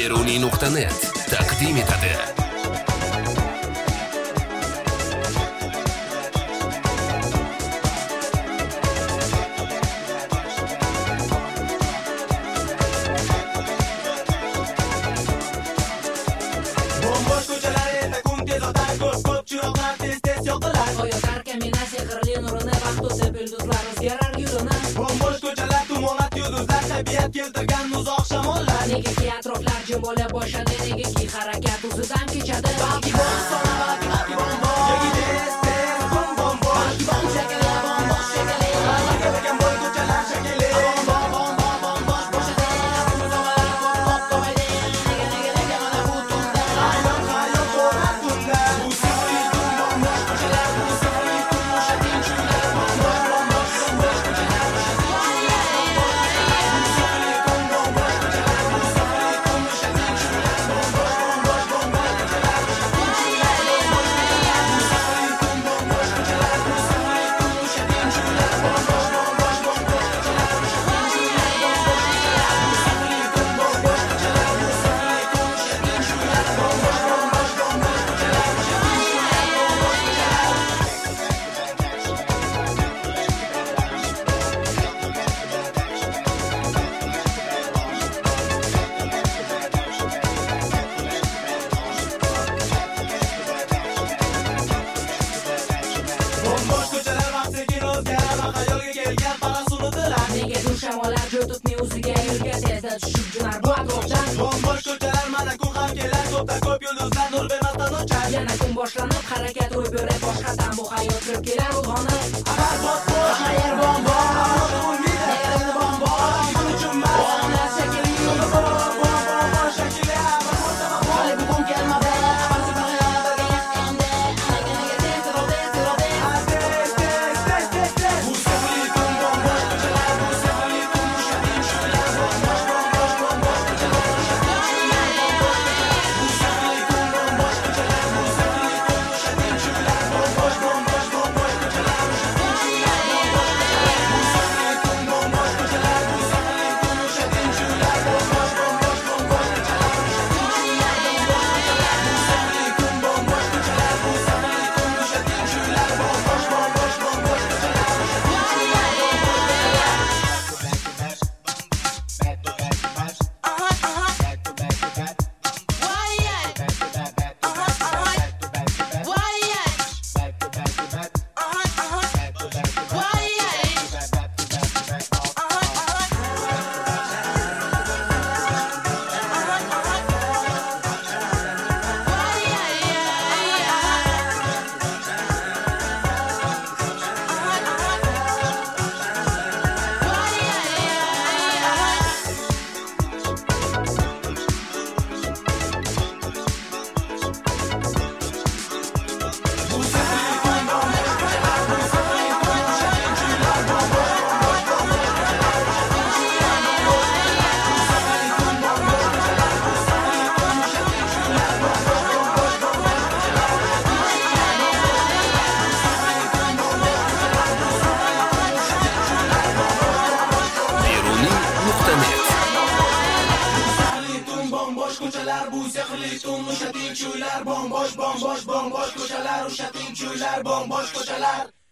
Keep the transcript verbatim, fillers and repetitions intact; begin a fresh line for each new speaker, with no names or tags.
beruniy nuqta net taqdim etadi.
Bombosh ko'chalar erta kun tez o'tar, ko'p-ko'p chiroqlar tez-tez yoqilar.
Oyoqlar kamina sehrli nurini vaqt o'tib yulduzlar o'zgarar yo'lini.
Bombosh ko'chalar tumonat yulduzlar, tabiat keltirgan uzoq shamollar.
Negaki atroflar jim bo'la boshladi, negaki harakat o'zidan kechadi.
Balki bo'lsa, balki balki bombosh. Yoki tez-tez bom bombosh. Balki bom shakali, bombosh shakali. Balki bo'lgan boy ko'chalar shakali. Bom bom bom bombosh bo'shadi. Muzomalar ko'p ko'paydi. Nega nega nega mana bu tunda. Hayot hayot ko'rar tunda. Bu sirli tun bombosh ko'chalar. Bu sirli tun o'shating kunlar. Bombosh bombosh bombosh ko'chalar. Bombosh ko'chalar vaqt sekin o'zgarar va xayolga kelgan parasuni dilar.
Nega dur shamollar jo'tutni o'ziga yurga tezda tushib junar bu atrofdan.
Bombosh ko'chalar mana kun ham kelar, ko'pda ko'p yulduzlar nur bermasdan o'char.
Yana kun boshlanib harakat ro'y berib boshqadan bu hayot kirib kelar uyg'onib.
Agar bombosh, hamma yer bombosh. Umid endi bombosh. Kun uchun emas. Bombosh shakli. Bombosh shakli. Hali bugun kelmadi. Balki bag'ayotga yaqindi. Nega nega tez ro'de ro'de. Tez tez tez tez tez. Bu sirli tun bombosh ko'chalar. Bu sirli tun o'shating kunlar. Bombosh bombosh bombosh ko'chalar. Bu sirli tun bombosh ko'chalar. Bu sirli tun o'shating kunlar. Bombosh bombosh bombosh ko'chalar. Bu sirli tun bombosh ko'chalar. Bu sirli tun o'shating kunlar. Bombosh bombosh bombosh ko'chalar. Bu sirli tun bombosh ko'chalar. Bu sirli tun o'shating kunlar. Bombosh bombosh bombosh
beruniy nuqta net
bombosh ko'chalar, bu sehrli tun o'shating kunlar. Bombosh bombosh bombosh ko'chalar, o'shating kunlar. Bombosh ko'chalar.